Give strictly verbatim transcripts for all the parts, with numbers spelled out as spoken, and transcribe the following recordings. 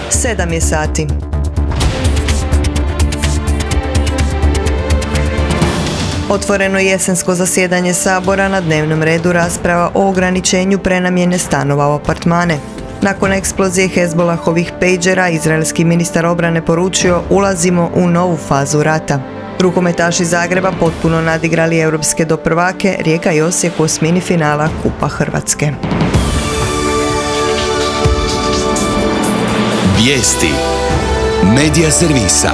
Sedam je sati. Otvoreno jesensko zasjedanje Sabora, na dnevnom redu rasprava o ograničenju prenamjene stanova u apartmane. Nakon eksplozije Hezbollahovih pejđera, izraelski ministar obrane poručio: ulazimo u novu fazu rata. Rukometaši Zagreba potpuno nadigrali europske doprvake, Rijeka i Osijek u osmini finala Kupa Hrvatske. Vijesti Medija servisa.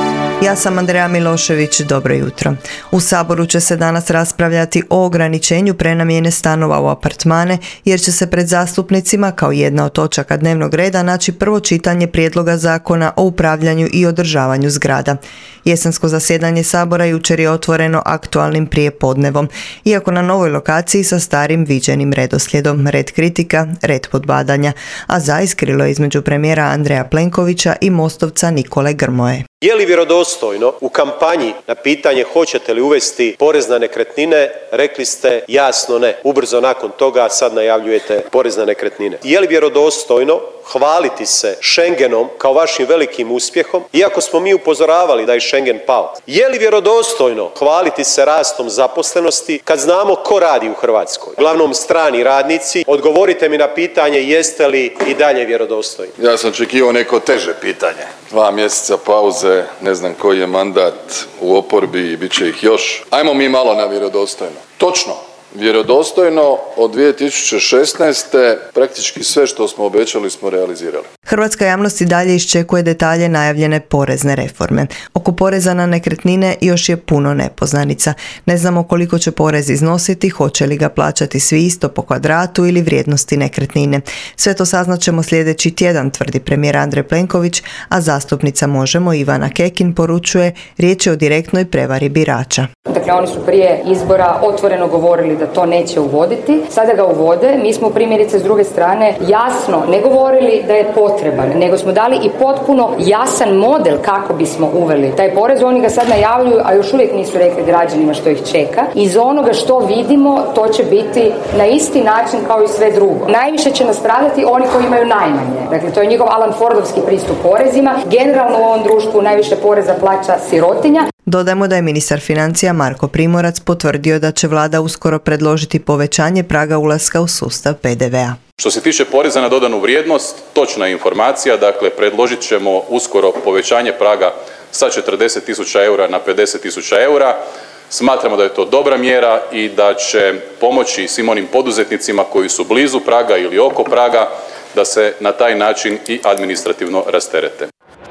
Ja sam Andreja Milošević, dobro jutro. U Saboru će se danas raspravljati o ograničenju prenamjene stanova u apartmane, jer će se pred zastupnicima kao jedna od točaka dnevnog reda naći prvo čitanje prijedloga zakona o upravljanju i održavanju zgrada. Jesensko zasjedanje Sabora jučer je otvoreno aktualnim prijepodnevom, iako na novoj lokaciji sa starim viđenim redoslijedom, red kritika, red podbadanja, a zaiskrilo je između premijera Andreja Plenkovića i mostovca Nikole Grmoje. Je li vjerodostojno u kampanji na pitanje hoćete li uvesti porez na nekretnine, rekli ste jasno ne. Ubrzo nakon toga sad najavljujete porez na nekretnine. Je li vjerodostojno hvaliti se Schengenom kao vašim velikim uspjehom, iako smo mi upozoravali da je Schengen pao? Je li vjerodostojno hvaliti se rastom zaposlenosti kad znamo ko radi u Hrvatskoj? Uglavnom strani radnici. Odgovorite mi na pitanje, jeste li i dalje vjerodostojni? Ja sam očekivao neko teže pitanje. Dva mjeseca pauze, ne znam koji je mandat u oporbi i bit će ih još. Ajmo mi malo na vjerodostojno. Točno. Vjerodostojno od dvije tisuće šesnaeste praktički sve što smo obećali smo realizirali. Hrvatska javnost i dalje iščekuje detalje najavljene porezne reforme. Oko poreza na nekretnine još je puno nepoznanica. Ne znamo koliko će porez iznositi, hoće li ga plaćati svi isto po kvadratu ili vrijednosti nekretnine. Sve to saznaćemo sljedeći tjedan, tvrdi premijer Andrej Plenković, a zastupnica Možemo Ivana Kekin poručuje: riječ je o direktnoj prevari birača. Dakle, oni su prije izbora otvoreno govorili da to neće uvoditi, sada ga uvode. Mi smo primjerice s druge strane jasno ne govorili da je potreban, nego smo dali i potpuno jasan model kako bismo uveli taj porez. Oni ga sad najavljuju, a još uvijek nisu rekli građanima što ih čeka. Iz onoga što vidimo, to će biti na isti način kao i sve drugo. Najviše će nastradati oni koji imaju najmanje. Dakle, to je njihov Alan Fordovski pristup porezima. Generalno u ovom društvu najviše poreza plaća sirotinja. Dodajmo da je ministar financija Marko Primorac potvrdio da će vlada uskoro predložiti povećanje praga ulaska u sustav pe de vea. Što se tiče poreza na dodanu vrijednost, točna informacija, dakle predložit ćemo uskoro povećanje praga sa četrdeset tisuća eura na pedeset tisuća eura. Smatramo da je to dobra mjera i da će pomoći svim onim poduzetnicima koji su blizu praga ili oko praga da se na taj način i administrativno rasterete.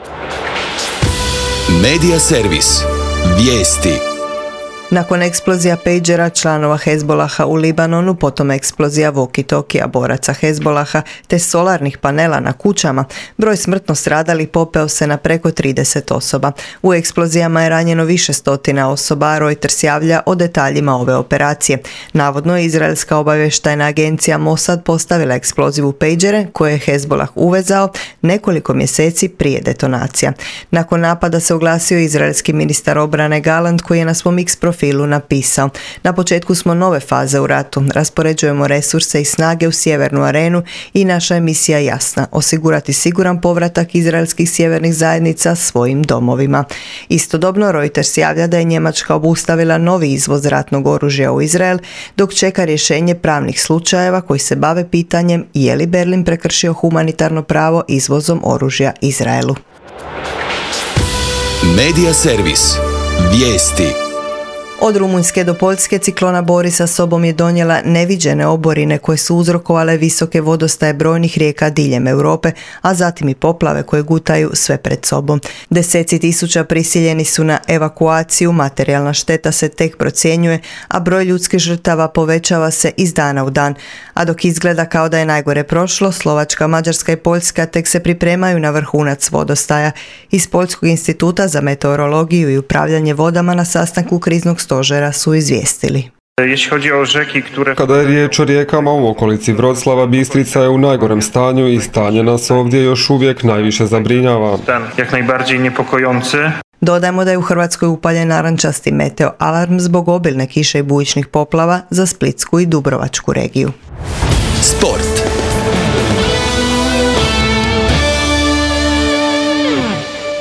Medija servis. Vijesti. Nakon eksplozija pejđera članova Hezbollaha u Libanonu, potom eksplozija walkie-talkija boraca Hezbollaha te solarnih panela na kućama, broj smrtno stradalih popeo se na preko trideset osoba. U eksplozijama je ranjeno više stotina osoba, a Reuters javlja o detaljima ove operacije. Navodno je izraelska obavještajna agencija Mossad postavila eksploziv u pejđere koje je Hezbollah uvezao nekoliko mjeseci prije detonacija. Nakon napada se oglasio izraelski ministar obrane Gallant, koji je na svom X profilu napisao: na početku smo nove faze u ratu, raspoređujemo resurse i snage u sjevernu arenu i naša je misija jasna: osigurati siguran povratak izraelskih sjevernih zajednica svojim domovima. Istodobno Reuters javlja da je Njemačka obustavila novi izvoz ratnog oružja u Izrael, dok čeka rješenje pravnih slučajeva koji se bave pitanjem je li Berlin prekršio humanitarno pravo izvozom oružja Izraelu. Medija servis. Vijesti. Od Rumunjske do Poljske ciklona Bori sa sobom je donijela neviđene oborine koje su uzrokovale visoke vodostaje brojnih rijeka diljem Europe, a zatim i poplave koje gutaju sve pred sobom. Deseci tisuća prisiljeni su na evakuaciju, materijalna šteta se tek procjenjuje, a broj ljudskih žrtava povećava se iz dana u dan. A dok izgleda kao da je najgore prošlo, Slovačka, Mađarska i Poljska tek se pripremaju na vrhunac vodostaja. Iz Poljskog instituta za meteorologiju i upravljanje vodama na sastanku kriznog stožera su izvijestili. Kada je riječ o rijekama u okolici Vroclava, Bistrica je u najgorem stanju i stanje nas ovdje još uvijek najviše zabrinjava. Dodajmo da je u Hrvatskoj upaljen narančasti meteo alarm zbog obilne kiše i bujičnih poplava za Splitsku i Dubrovačku regiju. Sport.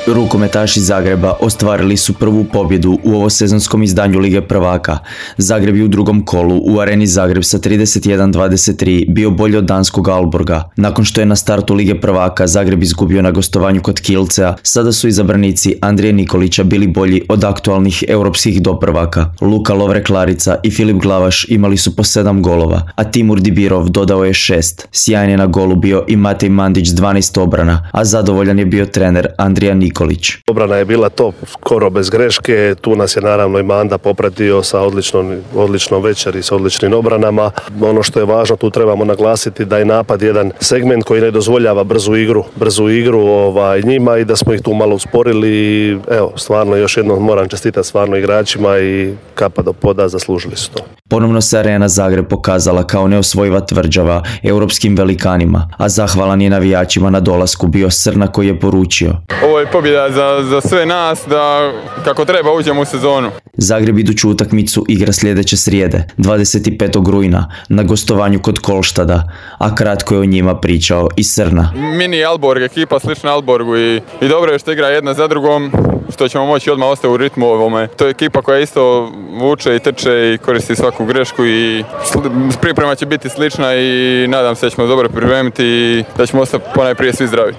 Rukometaši Zagreba ostvarili su prvu pobjedu u ovosezonskom izdanju Lige prvaka. Zagreb je u drugom kolu u Areni Zagreb sa trideset jedan dvadeset tri bio bolji od danskog Aalborga. Nakon što je na startu Lige prvaka Zagreb izgubio na gostovanju kod Kielcea, sada su izabranici Andrije Nikolića bili bolji od aktualnih europskih doprvaka. Luka Lovre-Klarica i Filip Glavaš imali su po sedam golova, a Timur Dibirov dodao je šest. Sjajan je na golu bio i Matej Mandić s dvanaest obrana, a zadovoljan je bio trener Andrija Nikolić. Obrana je bila top, skoro bez greške, tu nas je naravno i Manda popratio sa odličnom, odličnom večeri, sa odličnim obranama. Ono što je važno, tu trebamo naglasiti da je napad jedan segment koji ne dozvoljava brzu igru, brzu igru ovaj, njima i da smo ih tu malo usporili. Evo, stvarno još jednom moram čestitati stvarno igračima i kapa do poda, zaslužili su to. Ponovno se Arena Zagreb pokazala kao neosvojiva tvrđava europskim velikanima, a zahvalan je navijačima na dolasku bio Srna koji je poručio: ovo je pobjeda za, za sve nas da kako treba uđemo u sezonu. Zagreb iduću utakmicu igra sljedeće srijede, dvadeset petog rujna, na gostovanju kod Kolštada, a kratko je o njima pričao i Srna. Mini Aalborg, ekipa slična Aalborgu i, i dobro je što igra jedna za drugom, što ćemo moći odmah ostati u ritmu ovome. To je ekipa koja isto vuče i trče i koristi svaku grešku i priprema će biti slična i nadam se da ćemo dobro pripremiti i da ćemo ostati ponajprije svi zdravi.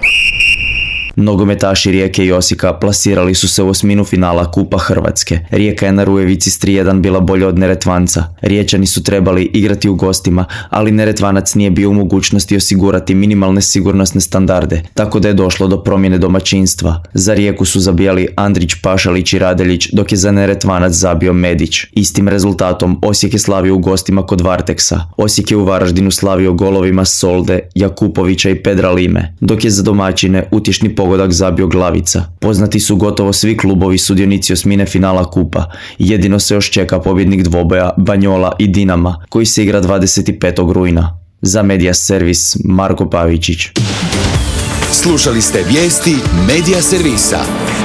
Nogometaši Rijeke i Osijeka plasirali su se u osminu finala Kupa Hrvatske. Rijeka je na Rujevici s tri jedan bila bolja od Neretvanca. Riječani su trebali igrati u gostima, ali Neretvanac nije bio u mogućnosti osigurati minimalne sigurnosne standarde, tako da je došlo do promjene domaćinstva. Za Rijeku su zabijali Andrić, Pašalić i Radeljić, dok je za Neretvanac zabio Medić. Istim rezultatom Osijek je slavio u gostima kod Varteksa. Osijek je u Varaždinu slavio golovima Solde, Jakupovića i Pedra Lime, dok je za domaćine utješni pogodak zabio Glavica. Poznati su gotovo svi klubovi sudionici osmine finala Kupa. Jedino se još čeka pobjednik dvoboja Banjola i Dinama, koji se igra dvadeset petog rujna. Za Media Servis, Marko Pavičić. Slušali ste vijesti Media Servisa.